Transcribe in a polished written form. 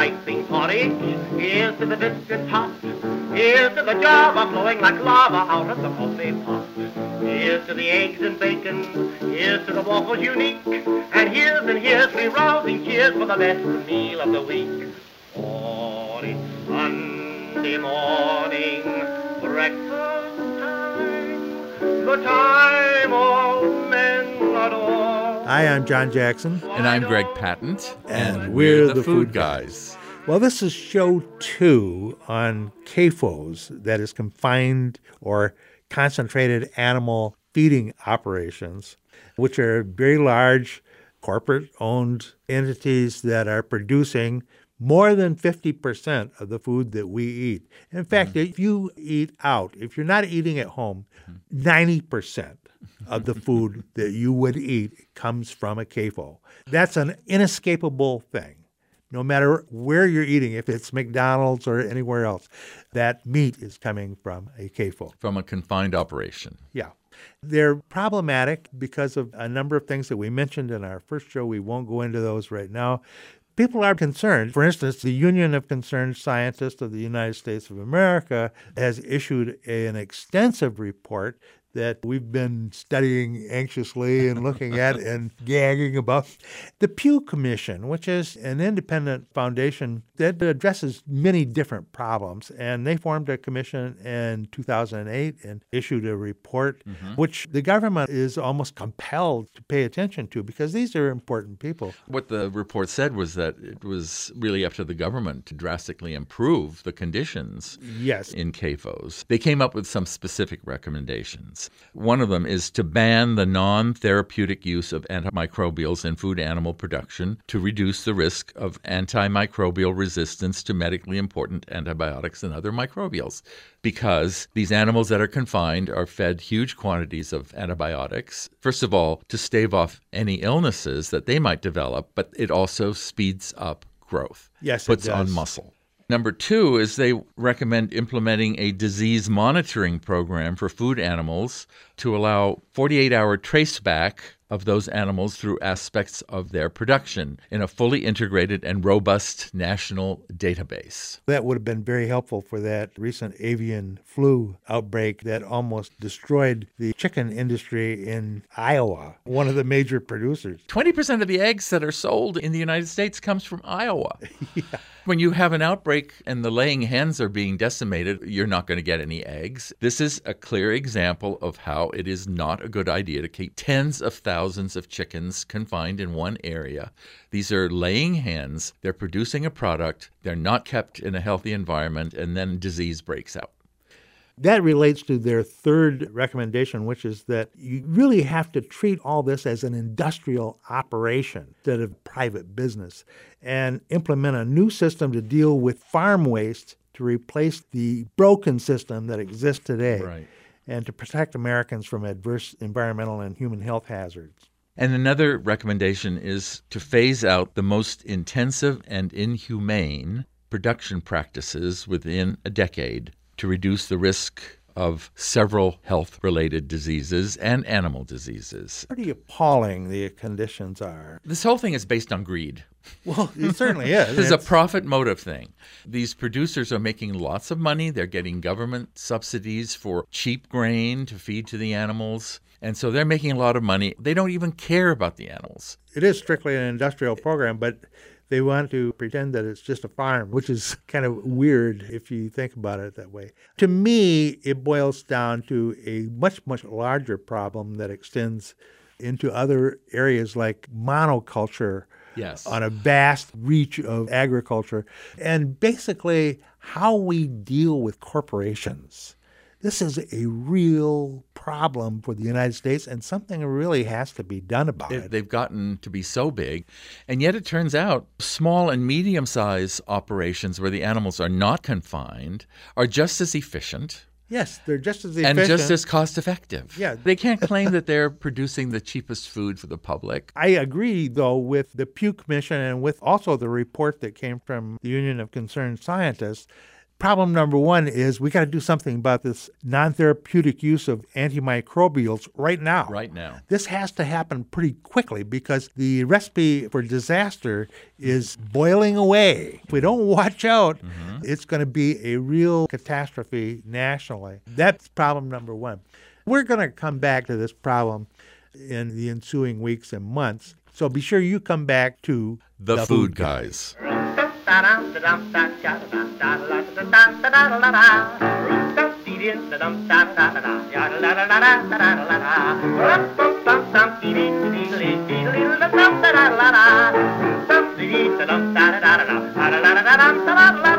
piping porridge. Here's to the biscuit hot. Here's to the Java flowing like lava out of the coffee pot. Here's to the eggs and bacon. Here's to the waffles unique. And here's three rousing cheers for the best meal of the week. Oh, it's Sunday morning, breakfast time, the time all men adore. Hi, I'm John Jackson. And I'm Greg Patent. And we're the Food Guys. Well, this is show 2 on CAFOs, that is confined or concentrated animal feeding operations, which are very large corporate-owned entities that are producing more than 50% of the food that we eat. In fact, if you eat out, if you're not eating at home, 90% of the food that you would eat comes from a CAFO. That's an inescapable thing. No matter where you're eating, if it's McDonald's or anywhere else, that meat is coming from a CAFO. From a confined operation. Yeah. They're problematic because of a number of things that we mentioned in our first show. We won't go into those right now. People are concerned. For instance, the Union of Concerned Scientists of the United States of America has issued an extensive report that we've been studying anxiously and looking at and gagging about. The Pew Commission, which is an independent foundation that addresses many different problems, and they formed a commission in 2008 and issued a report, which the government is almost compelled to pay attention to because these are important people. What the report said was that it was really up to the government to drastically improve the conditions in CAFOs. They came up with some specific recommendations. One of them is to ban the non-therapeutic use of antimicrobials in food animal production to reduce the risk of antimicrobial resistance to medically important antibiotics and other microbials. Because these animals that are confined are fed huge quantities of antibiotics, first of all, to stave off any illnesses that they might develop, but it also speeds up growth, puts on muscle. Number 2 is they recommend implementing a disease monitoring program for food animals to allow 48-hour traceback of those animals through aspects of their production in a fully integrated and robust national database. That would have been very helpful for that recent avian flu outbreak that almost destroyed the chicken industry in Iowa, one of the major producers. 20% of the eggs that are sold in the United States comes from Iowa. When you have an outbreak and the laying hens are being decimated, you're not going to get any eggs. This is a clear example of how it is not a good idea to keep tens of thousands of chickens confined in one area. These are laying hens. They're producing a product. They're not kept in a healthy environment, and then disease breaks out. That relates to their third recommendation, which is that you really have to treat all this as an industrial operation instead of private business and implement a new system to deal with farm waste to replace the broken system that exists today and to protect Americans from adverse environmental and human health hazards. And another recommendation is to phase out the most intensive and inhumane production practices within a decade to reduce the risk of several health-related diseases and animal diseases. Pretty appalling the conditions are. This whole thing is based on greed. Well, it certainly is. This is a profit motive thing. These producers are making lots of money. They're getting government subsidies for cheap grain to feed to the animals. And so they're making a lot of money. They don't even care about the animals. It is strictly an industrial program, but they want to pretend that it's just a farm, which is kind of weird if you think about it that way. To me, it boils down to a much, much larger problem that extends into other areas like monoculture on a vast reach of agriculture, and basically how we deal with corporations. This is a real problem for the United States, and something really has to be done about it. They've gotten to be so big, and yet it turns out small and medium-sized operations where the animals are not confined are just as efficient. Yes, they're just as efficient. And just as cost-effective. Yeah. They can't claim that they're producing the cheapest food for the public. I agree, though, with the Pew Commission and with also the report that came from the Union of Concerned Scientists Problem number one is we got to do something about this non-therapeutic use of antimicrobials right now. Right now. This has to happen pretty quickly because the recipe for disaster is boiling away. If we don't watch out, it's going to be a real catastrophe nationally. That's problem number one. We're going to come back to this problem in the ensuing weeks and months. So be sure you come back to The Food Guys. Da